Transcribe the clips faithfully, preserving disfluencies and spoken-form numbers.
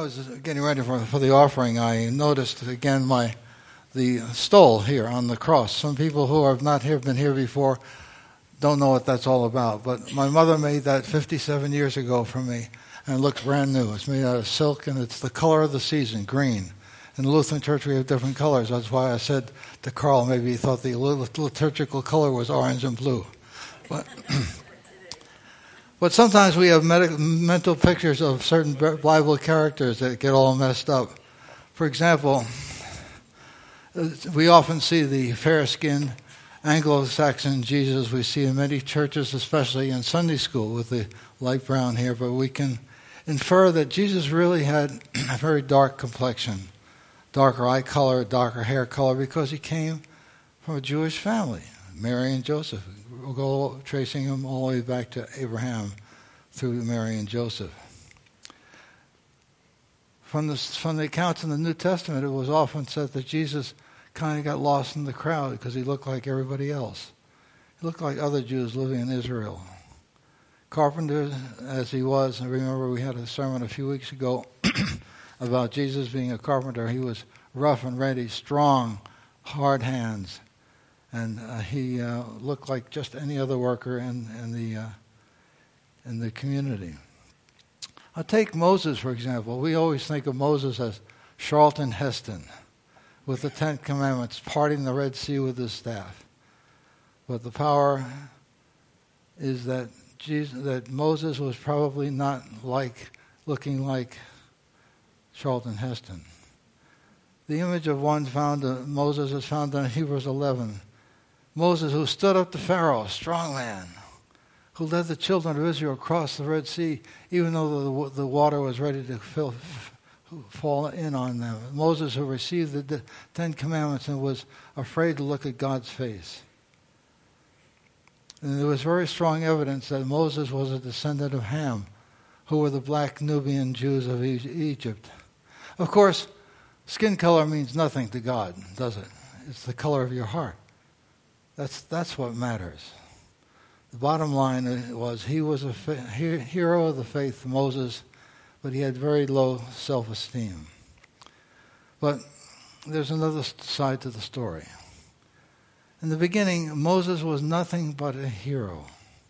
was getting ready for, for the offering, I noticed again my the stole here on the cross. Some people who have not here, been here before don't know what that's all about. But my mother made that fifty-seven years ago for me, and it looks brand new. It's made out of silk, and it's the color of the season, green. In the Lutheran Church, we have different colors. That's why I said to Carl, maybe he thought the liturgical color was orange and blue. But, but sometimes we have medical, mental pictures of certain Bible characters that get all messed up. For example, we often see the fair-skinned Anglo-Saxon Jesus we see in many churches, especially in Sunday school with the light brown hair, but we can infer that Jesus really had a very dark complexion, darker eye color, darker hair color, because he came from a Jewish family, Mary and Joseph. We'll go tracing him all the way back to Abraham through Mary and Joseph. From the, from the accounts in the New Testament, it was often said that Jesus kind of got lost in the crowd because he looked like everybody else. He looked like other Jews living in Israel. Carpenter, as he was, I remember we had a sermon a few weeks ago about Jesus being a carpenter. He was rough and ready, strong, hard hands, and uh, he uh, looked like just any other worker in, in the uh, in the community. I'll take Moses, for example. We always think of Moses as Charlton Heston with the Ten Commandments, parting the Red Sea with his staff. But the power is that Jesus, that Moses was probably not like looking like Charlton Heston. The image of one found in Moses is found in Hebrews eleven. Moses, who stood up to Pharaoh, a strong man, who led the children of Israel across the Red Sea, even though the, the water was ready to fill, fall in on them. Moses, who received the Ten Commandments and was afraid to look at God's face. And there was very strong evidence that Moses was a descendant of Ham, who were the black Nubian Jews of Egypt. Of course, skin color means nothing to God, does it? It's the color of your heart. That's that's what matters. The bottom line was he was a hero of the faith, Moses, but he had very low self-esteem. But there's another side to the story. In the beginning, Moses was nothing but a hero.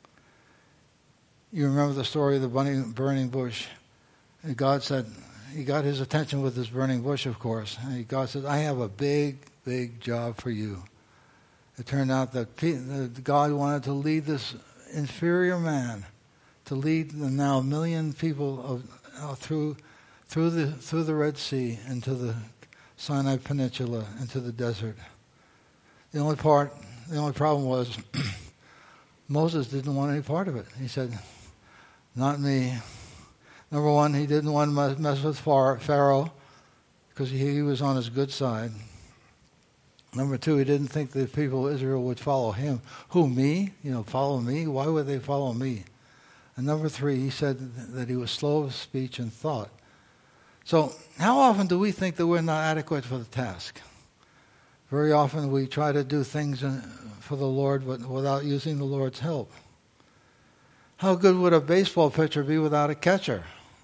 You remember the story of the burning bush. And God said, he got his attention with this burning bush, of course. And God said, I have a big, big job for you. It turned out that God wanted to lead this inferior man, to lead the now million people of, uh, through through the through the Red Sea into the Sinai Peninsula, into the desert. The only part, the only problem was Moses didn't want any part of it. He said, "Not me." Number one, he didn't want to mess with Pharaoh because he, he was on his good side. Number two, he didn't think the people of Israel would follow him. Who, me? You know, follow me? Why would they follow me? And number three, he said that he was slow of speech and thought. So how often do we think that we're not adequate for the task? Very often we try to do things for the Lord but without using the Lord's help. How good would a baseball pitcher be without a catcher?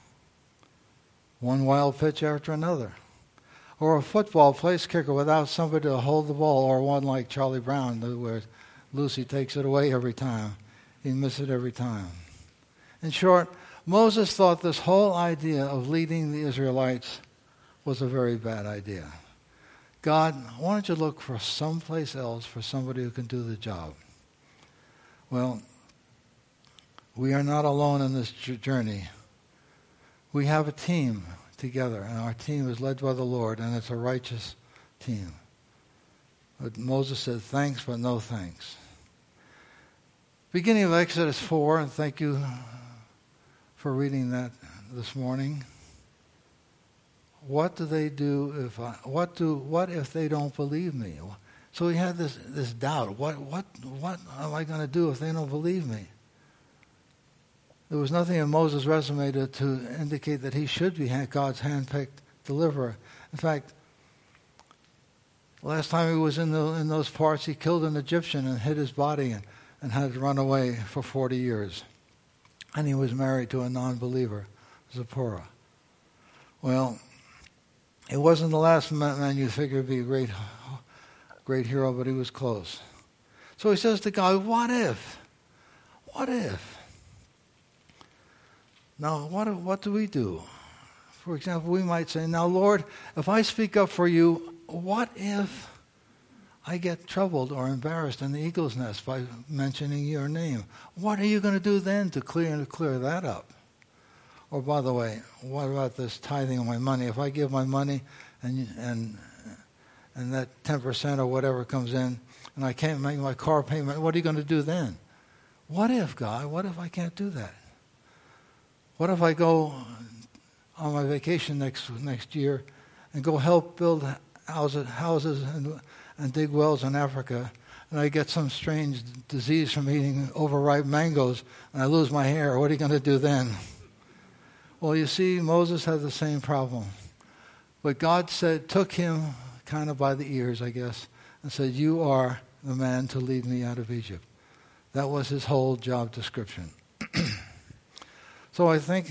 One wild pitch after another. Or a football place kicker without somebody to hold the ball, or one like Charlie Brown, where Lucy takes it away every time. He misses it every time. In short, Moses thought this whole idea of leading the Israelites was a very bad idea. God, why don't you look for someplace else for somebody who can do the job? Well, we are not alone in this journey. We have a team together, and our team is led by the Lord, and it's a righteous team. But Moses said, thanks, but no thanks. Beginning of Exodus four, and thank you for reading that this morning. What do they do if I, what do what if they don't believe me? So he had this this doubt. What what what am I going to do if they don't believe me? There was nothing in Moses' resume to, to indicate that he should be God's hand-picked deliverer. In fact, last time he was in the, in those parts, he killed an Egyptian and hid his body and, and had to run away for forty years. And he was married to a non-believer, Zipporah. Well, it wasn't the last man you figure would be a great, great hero, but he was close. So he says to God, what if? What if? Now, what, what do we do? For example, we might say, now, Lord, if I speak up for you, what if I get troubled or embarrassed in the eagle's nest by mentioning your name? What are you going to do then to clear to clear that up? Or, by the way, what about this tithing of my money? If I give my money and and and that ten percent or whatever comes in, and I can't make my car payment, what are you going to do then? What if, God? What if I can't do that? What if I go on my vacation next next year and go help build houses, houses and, and dig wells in Africa, and I get some strange disease from eating overripe mangoes, and I lose my hair? What are you going to do then? Well, you see, Moses had the same problem. But God said, took him kind of by the ears, I guess, and said, you are the man to lead me out of Egypt. That was his whole job description. So I think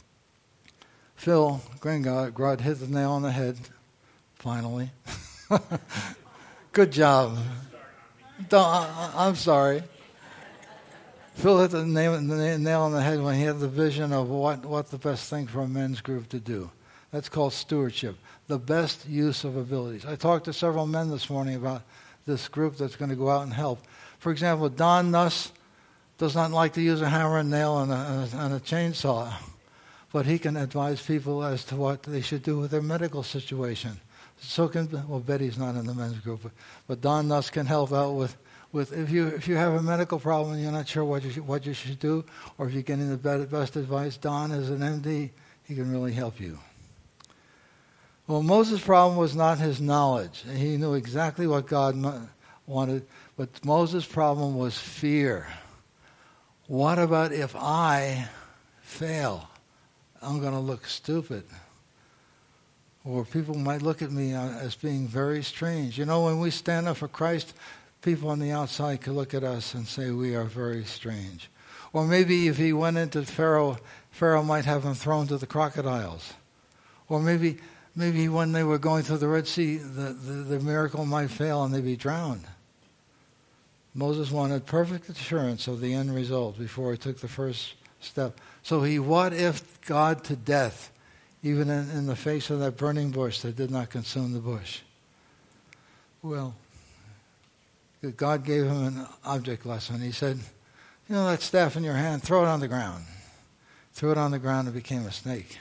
Phil Grengard hit the nail on the head, finally. Good job. Don't, I, I'm sorry. Phil hit the nail, the nail on the head when he had the vision of what, what the best thing for a men's group to do. That's called stewardship, the best use of abilities. I talked to several men this morning about this group that's going to go out and help. For example, Don Nuss does not like to use a hammer and nail and a, and a chainsaw, but he can advise people as to what they should do with their medical situation. So can, well, Betty's not in the men's group, but, but Don Nuss can help out with With if you if you have a medical problem and you're not sure what you should, what you should do, or if you're getting the best advice, Don is an M D. He can really help you. Well, Moses' problem was not his knowledge. He knew exactly what God wanted, but Moses' problem was fear. What about if I fail? I'm going to look stupid. Or people might look at me as being very strange. You know, when we stand up for Christ, people on the outside could look at us and say we are very strange. Or maybe if he went into Pharaoh, Pharaoh might have him thrown to the crocodiles. Or maybe maybe when they were going through the Red Sea, the, the, the miracle might fail and they'd be drowned. Moses wanted perfect assurance of the end result before he took the first step. So he what-ifed God to death, even in, in the face of that burning bush that did not consume the bush. Well, God gave him an object lesson. He said, you know that staff in your hand, throw it on the ground. Threw it on the ground and it became a snake.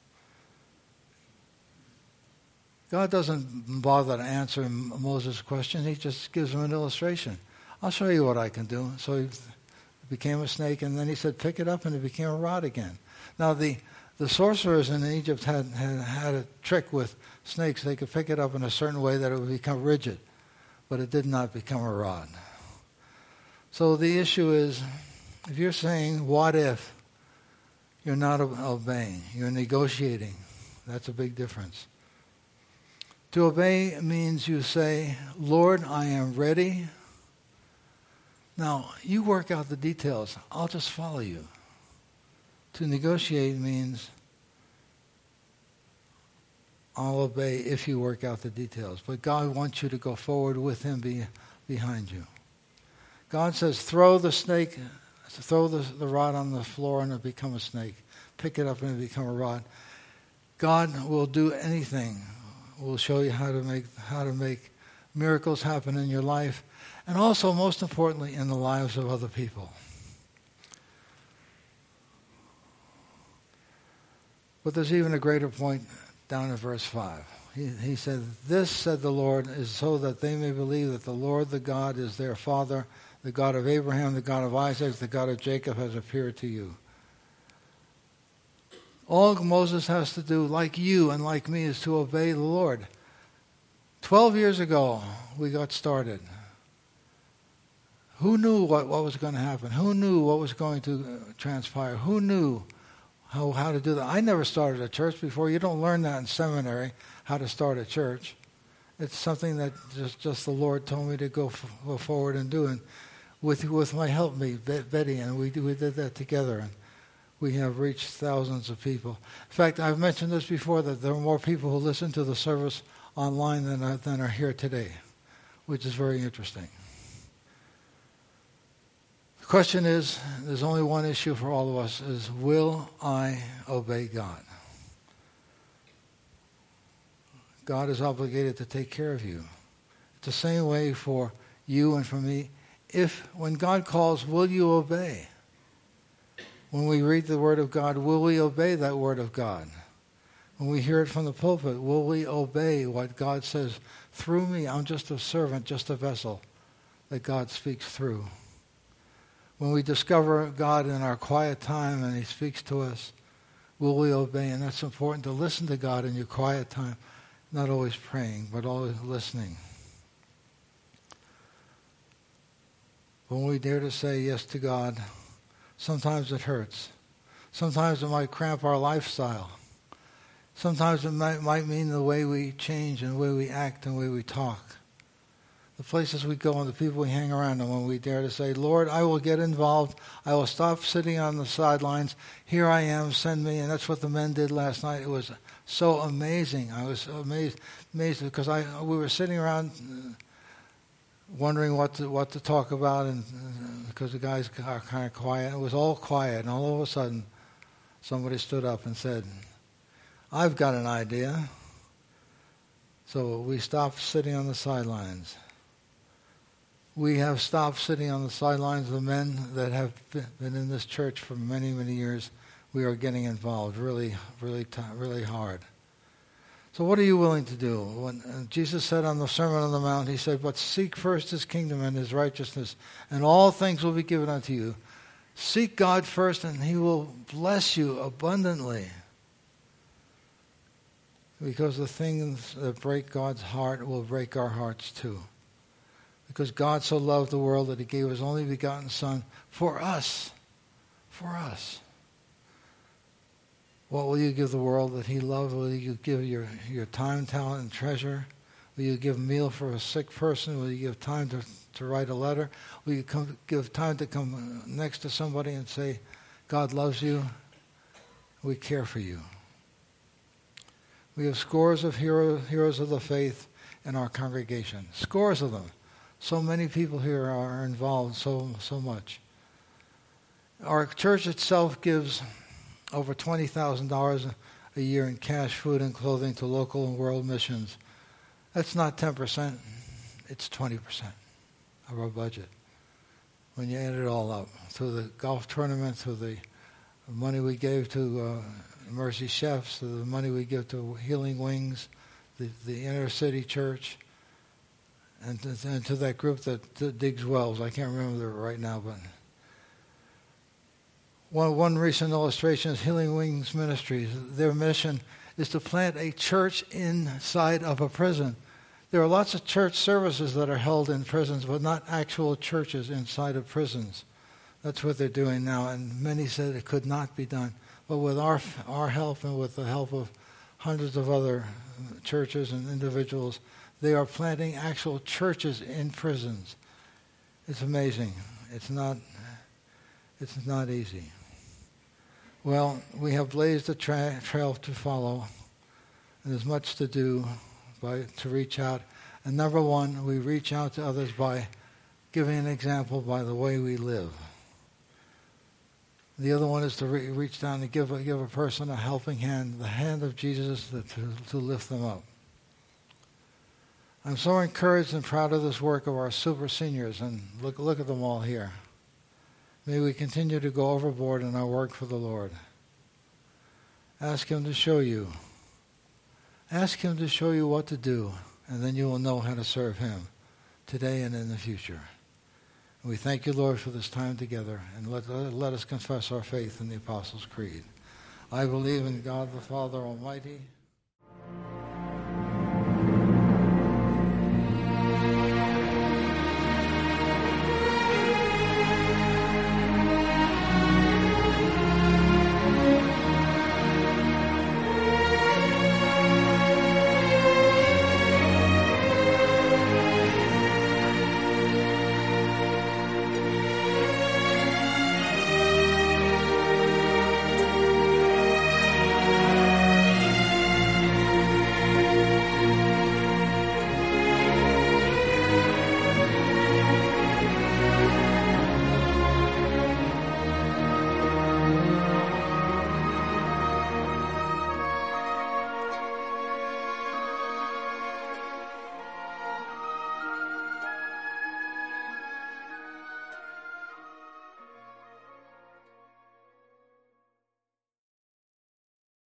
God doesn't bother to answer Moses' question. He just gives him an illustration. I'll show you what I can do. So he became a snake, and then he said, pick it up, and it became a rod again. Now, the, the sorcerers in Egypt had, had, had a trick with snakes. They could pick it up in a certain way that it would become rigid, but it did not become a rod. So the issue is, if you're saying, what if, you're not obeying, you're negotiating. That's a big difference. To obey means you say, Lord, I am ready. Now, you work out the details. I'll just follow you. To negotiate means I'll obey if you work out the details. But God wants you to go forward with him be, behind you. God says, throw the snake, throw the, the rod on the floor and it'll become a snake. Pick it up and it'll become a rod. God will do anything. We'll show you how to make how to make miracles happen in your life, and also, most importantly, in the lives of other people. But there's even a greater point down in verse five. He, he said, this, said the Lord, is so that they may believe that the Lord, the God, is their Father, the God of Abraham, the God of Isaac, the God of Jacob has appeared to you. All Moses has to do, like you and like me, is to obey the Lord. Twelve years ago, we got started. Who knew what, what was going to happen? Who knew what was going to transpire? Who knew how, how to do that? I never started a church before. You don't learn that in seminary, how to start a church. It's something that just, just the Lord told me to go, f- go forward and do. And with with my helpmate, Betty, and we, we did that together. And we have reached thousands of people. In fact, I've mentioned this before, that there are more people who listen to the service online than are, than are here today, which is very interesting. The question is, there's only one issue for all of us, is will I obey God? God is obligated to take care of you. It's the same way for you and for me. If, when God calls, will you obey? When we read the Word of God, will we obey that Word of God? When we hear it from the pulpit, will we obey what God says? Through me, I'm just a servant, just a vessel that God speaks through. When we discover God in our quiet time and He speaks to us, will we obey? And that's important, to listen to God in your quiet time, not always praying, but always listening. When we dare to say yes to God, sometimes it hurts. Sometimes it might cramp our lifestyle. Sometimes it might, might mean the way we change and the way we act and the way we talk. The places we go and the people we hang around, and when we dare to say, Lord, I will get involved. I will stop sitting on the sidelines. Here I am, send me. And that's what the men did last night. It was so amazing. I was amazed, amazed because I we were sitting around wondering what to, what to talk about, and uh, because the guys are kind of quiet. It was all quiet, and all of a sudden, somebody stood up and said, I've got an idea. So we stopped sitting on the sidelines. We have stopped sitting on the sidelines. The men that have been in this church for many, many years, we are getting involved really, really, t- really hard. So what are you willing to do? When Jesus said on the Sermon on the Mount, He said, but seek first His kingdom and His righteousness, and all things will be given unto you. Seek God first, and He will bless you abundantly. Because the things that break God's heart will break our hearts too. Because God so loved the world that He gave His only begotten Son for us. For us. What will you give the world that He loved? Will you give your, your time, talent, and treasure? Will you give a meal for a sick person? Will you give time to, to write a letter? Will you come, give time to come next to somebody and say, God loves you, we care for you? We have scores of hero, heroes of the faith in our congregation. Scores of them. So many people here are involved so so much. Our church itself gives over twenty thousand dollars a year in cash, food, and clothing to local and world missions. That's not ten percent. It's twenty percent of our budget. When you add it all up, through the golf tournament, through the money we gave to uh, Mercy Chefs, the money we give to Healing Wings, the, the inner city church, and to, and to that group that, that digs wells. I can't remember it right now, but one, one recent illustration is Healing Wings Ministries. Their mission is to plant a church inside of a prison. There are lots of church services that are held in prisons, but not actual churches inside of prisons. That's what they're doing now, and many said it could not be done. But with our our help and with the help of hundreds of other churches and individuals, they are planting actual churches in prisons. It's amazing. It's not, it's not easy. Well, we have blazed a tra- trail to follow, and there's much to do by to reach out. And number one, we reach out to others by giving an example by the way we live. The other one is to re- reach down and give a, give a person a helping hand, the hand of Jesus to, to, to lift them up. I'm so encouraged and proud of this work of our super seniors, and look, look at them all here. May we continue to go overboard in our work for the Lord. Ask Him to show you. Ask Him to show you what to do, and then you will know how to serve Him today and in the future. We thank you, Lord, for this time together, and let, let us confess our faith in the Apostles' Creed. I believe in God the Father Almighty,